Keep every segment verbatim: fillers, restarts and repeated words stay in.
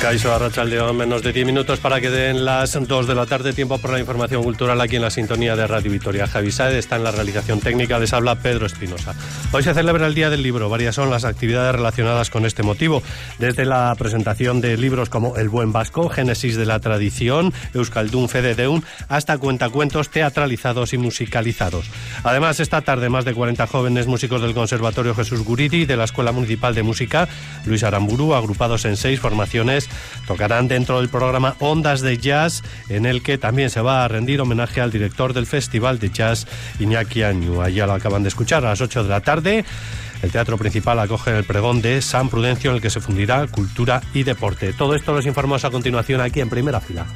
Kaixo, arratsaldeon, menos de diez minutos para que den las dos de la tarde, tiempo por la información cultural aquí en la sintonía de Radio Vitoria. Javi Saez está en la realización técnica, les habla Pedro Espinosa. Hoy se celebra el Día del Libro, varias son las actividades relacionadas con este motivo, desde la presentación de libros como El Buen Vasco, Génesis de la Tradición, Euskaldun Fede Deun, hasta cuentacuentos teatralizados y musicalizados. Además, esta tarde más de cuarenta jóvenes músicos del Conservatorio Jesús Guridi y de la Escuela Municipal de Música Luis Aramburu, agrupados en seis formaciones, tocarán dentro del programa Ondas de Jazz, en el que también se va a rendir homenaje al director del Festival de Jazz, Iñaki Añu. Allá lo acaban de escuchar a las ocho de la tarde. El teatro principal acoge el pregón de San Prudencio, en el que se fundirá cultura y deporte. Todo esto los informamos a continuación aquí en Primera Fila.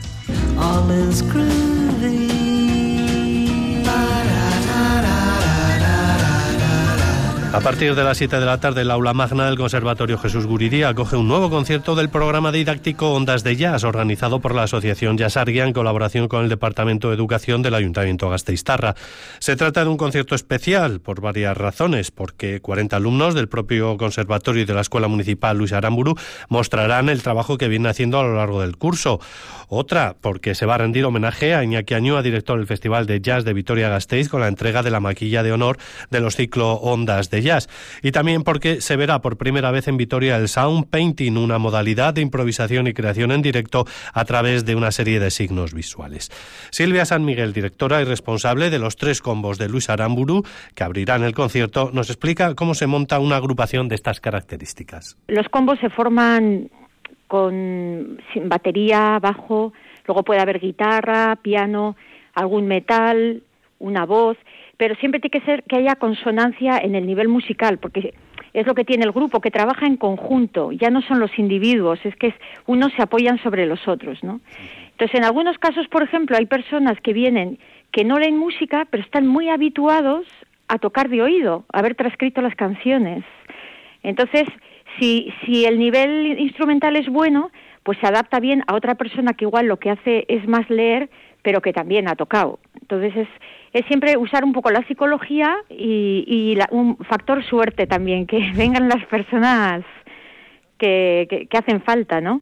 A partir de las siete de la tarde, el aula magna del Conservatorio Jesús Guridi acoge un nuevo concierto del programa didáctico Ondas de Jazz, organizado por la Asociación Jazzargia en colaboración con el Departamento de Educación del Ayuntamiento Gasteiztarra. Se trata de un concierto especial por varias razones, porque cuarenta alumnos del propio conservatorio y de la Escuela Municipal Luis Aramburu mostrarán el trabajo que viene haciendo a lo largo del curso. Otra, porque se va a rendir homenaje a Iñaki Añu, director del Festival de Jazz de Vitoria-Gasteiz, con la entrega de la maquilla de honor de los ciclo Ondas de Jazz. Y también porque se verá por primera vez en Vitoria el Sound Painting, una modalidad de improvisación y creación en directo a través de una serie de signos visuales. Silvia San Miguel, directora y responsable de los tres combos de Luis Aramburu, que abrirán el concierto, nos explica cómo se monta una agrupación de estas características. Los combos se forman con batería, bajo, luego puede haber guitarra, piano, algún metal, una voz, pero siempre tiene que ser que haya consonancia en el nivel musical, porque es lo que tiene el grupo, que trabaja en conjunto, ya no son los individuos, es que es, unos se apoyan sobre los otros, ¿no? Entonces, en algunos casos, por ejemplo, hay personas que vienen que no leen música, pero están muy habituados a tocar de oído, a haber transcrito las canciones. Entonces, si, si el nivel instrumental es bueno, pues se adapta bien a otra persona que igual lo que hace es más leer, pero que también ha tocado. Entonces, es es siempre usar un poco la psicología y, y la, un factor suerte también, que vengan las personas que, que, que hacen falta, ¿no?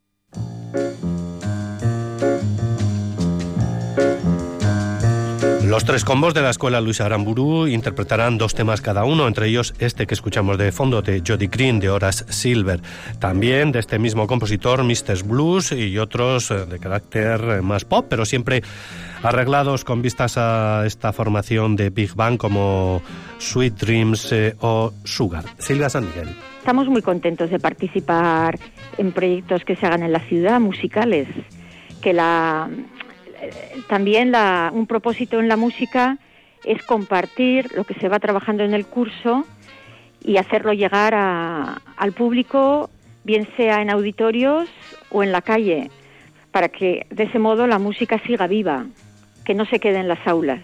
Los tres combos de la Escuela Luis Aramburu interpretarán dos temas cada uno, entre ellos este que escuchamos de fondo, de Jody Green, de Horace Silver. También de este mismo compositor, mister Blues, y otros de carácter más pop, pero siempre arreglados con vistas a esta formación de Big Bang como Sweet Dreams eh, o Sugar. Silvia San Miguel. Estamos muy contentos de participar en proyectos que se hagan en la ciudad, musicales, que la... También la, un propósito en la música es compartir lo que se va trabajando en el curso y hacerlo llegar a, al público, bien sea en auditorios o en la calle, para que de ese modo la música siga viva, que no se quede en las aulas.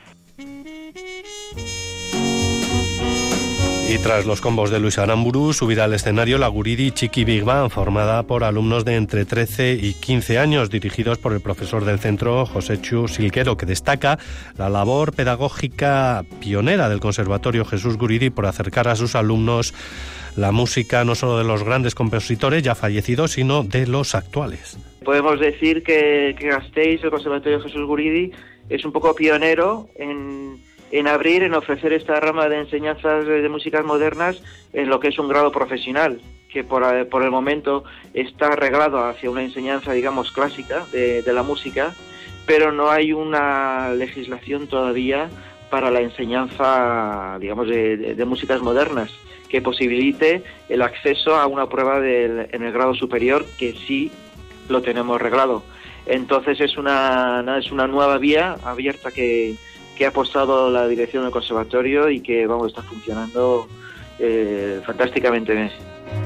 Y tras los combos de Luis Aramburu, subirá al escenario la Guridi Chiqui Big Band, formada por alumnos de entre trece y quince años, dirigidos por el profesor del centro, José Chu Silquero, que destaca la labor pedagógica pionera del Conservatorio Jesús Guridi por acercar a sus alumnos la música no solo de los grandes compositores ya fallecidos, sino de los actuales. Podemos decir que, que Gasteiz, el Conservatorio Jesús Guridi, es un poco pionero en... en abrir, en ofrecer esta rama de enseñanzas de, de músicas modernas en lo que es un grado profesional, que por, por el momento está arreglado hacia una enseñanza, digamos, clásica de, de la música, pero no hay una legislación todavía para la enseñanza, digamos, de, de, de músicas modernas, que posibilite el acceso a una prueba del, en el grado superior, que sí lo tenemos arreglado. Entonces es una, es una nueva vía abierta que que ha apostado la dirección del conservatorio y que vamos está funcionando eh, fantásticamente bien.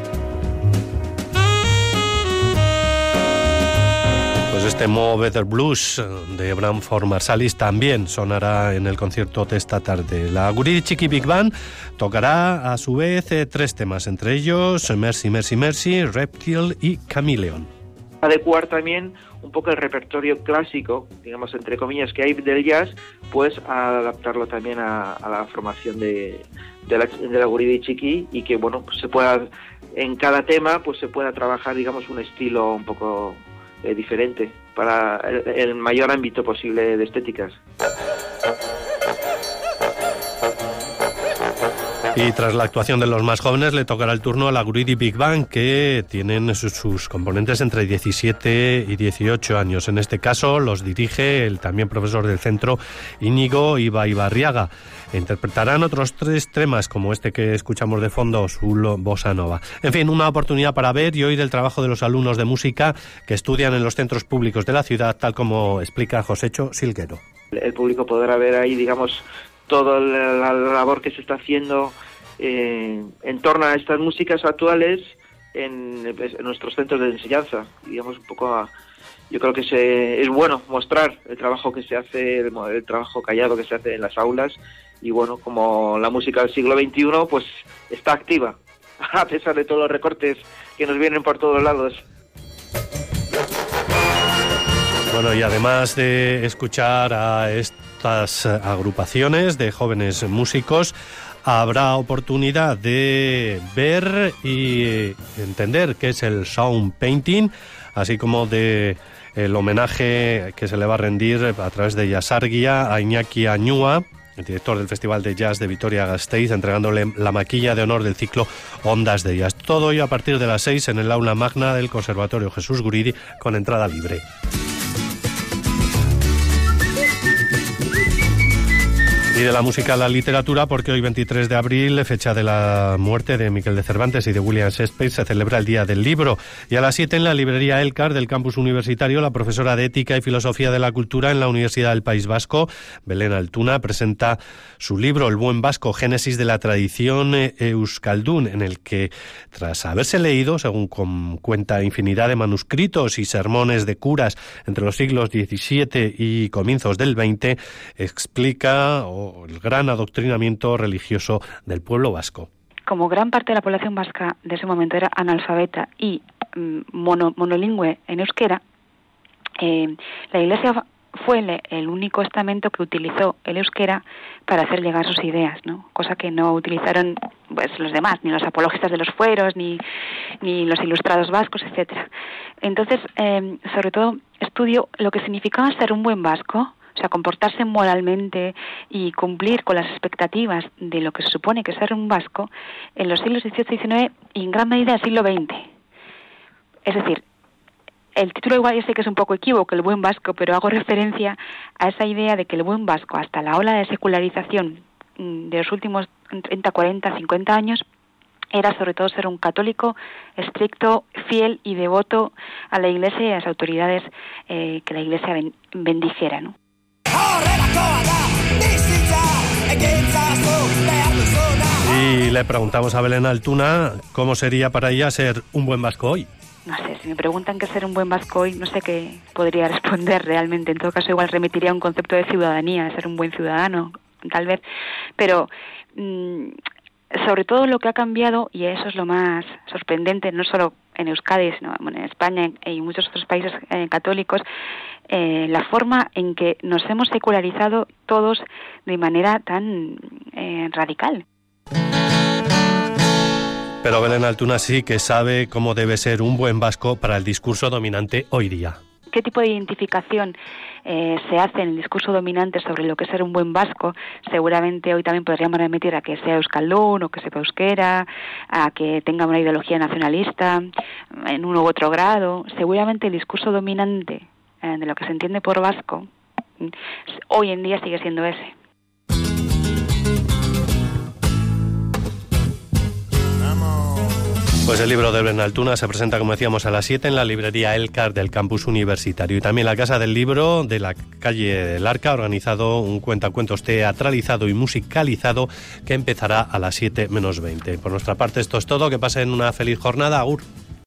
Pues este Mo Better Blues de Branford Marsalis también sonará en el concierto de esta tarde. La Guridi Chiqui Big Band tocará a su vez eh, tres temas, entre ellos Mercy, Mercy, Mercy, Reptile y Chameleon. Adecuar también un poco el repertorio clásico, digamos, entre comillas, que hay del jazz, pues a adaptarlo también a, a la formación de, de la, de la Guridi Chiqui, y que, bueno, pues se pueda en cada tema pues se pueda trabajar, digamos, un estilo un poco eh, diferente para el, el mayor ámbito posible de estéticas. Y tras la actuación de los más jóvenes le tocará el turno a la Guridi Big Band, que tienen sus, sus componentes entre diecisiete y dieciocho años. En este caso los dirige el también profesor del centro, Íñigo Ibaibarriaga. Interpretarán otros tres temas como este que escuchamos de fondo, Sul Bossa Nova. En fin, una oportunidad para ver y oír el trabajo de los alumnos de música que estudian en los centros públicos de la ciudad, tal como explica Josecho Silguero. El público podrá ver ahí, digamos, toda la labor que se está haciendo eh, en torno a estas músicas actuales en, en nuestros centros de enseñanza. Digamos, un poco a, yo creo que se, es bueno mostrar el trabajo que se hace, el, el trabajo callado que se hace en las aulas, y bueno, como la música del siglo veintiuno pues está activa, a pesar de todos los recortes que nos vienen por todos lados. Bueno, y además de escuchar a estas agrupaciones de jóvenes músicos, habrá oportunidad de ver y entender qué es el sound painting, así como de el homenaje que se le va a rendir a través de Jazargia a Iñaki Añúa, el director del Festival de Jazz de Vitoria-Gasteiz, entregándole la maquilla de honor del ciclo Ondas de Jazz. Todo ello a partir de las seis en el aula magna del Conservatorio Jesús Guridi, con entrada libre. Y de la música a la literatura, porque hoy veintitrés de abril, fecha de la muerte de Miguel de Cervantes y de William Shakespeare, se celebra el Día del Libro. Y a las siete en la librería Elkar del campus universitario, la profesora de Ética y Filosofía de la Cultura en la Universidad del País Vasco, Belén Altuna, presenta su libro El Buen Vasco, Génesis de la Tradición Euskaldun, en el que, tras haberse leído, según cuenta, infinidad de manuscritos y sermones de curas entre los siglos diecisiete y comienzos del veinte, explica o el gran adoctrinamiento religioso del pueblo vasco. Como gran parte de la población vasca de ese momento era analfabeta y mono, monolingüe en euskera, eh, la Iglesia fue el, el único estamento que utilizó el euskera para hacer llegar sus ideas, ¿no? Cosa que no utilizaron pues los demás, ni los apologistas de los fueros, ni, ni los ilustrados vascos, etcétera. Entonces, eh, sobre todo, estudio lo que significaba ser un buen vasco, o sea, comportarse moralmente y cumplir con las expectativas de lo que se supone que es ser un vasco en los siglos dieciocho y diecinueve y en gran medida del siglo veinte. Es decir, el título igual ya sé que es un poco equívoco, el buen vasco, pero hago referencia a esa idea de que el buen vasco, hasta la ola de secularización de los últimos treinta, cuarenta, cincuenta años, era sobre todo ser un católico estricto, fiel y devoto a la Iglesia y a las autoridades eh, que la Iglesia ben, bendijera, ¿no? Y le preguntamos a Belén Altuna cómo sería para ella ser un buen vasco hoy. No sé, si me preguntan qué es ser un buen vasco hoy, no sé qué podría responder realmente. En todo caso, igual remitiría a un concepto de ciudadanía, de ser un buen ciudadano, tal vez. Pero mmm, sobre todo lo que ha cambiado, y eso es lo más sorprendente, no solo en Euskadi, sino bueno, en España y en muchos otros países eh, católicos, eh, la forma en que nos hemos secularizado todos de manera tan eh, radical. Pero Belén Altuna sí que sabe cómo debe ser un buen vasco para el discurso dominante hoy día. ¿Qué tipo de identificación eh, se hace en el discurso dominante sobre lo que es ser un buen vasco? Seguramente hoy también podríamos remitir a que sea euskaldun o que sepa euskera, a que tenga una ideología nacionalista en uno u otro grado. Seguramente el discurso dominante eh, de lo que se entiende por vasco hoy en día sigue siendo ese. Pues el libro de Belén Altuna se presenta, como decíamos, a las siete en la librería Elkar del campus universitario. Y también la Casa del Libro de la calle del Arca ha organizado un cuentacuentos teatralizado y musicalizado que empezará a las siete menos veinte. Por nuestra parte esto es todo. Que pasen una feliz jornada. Agur.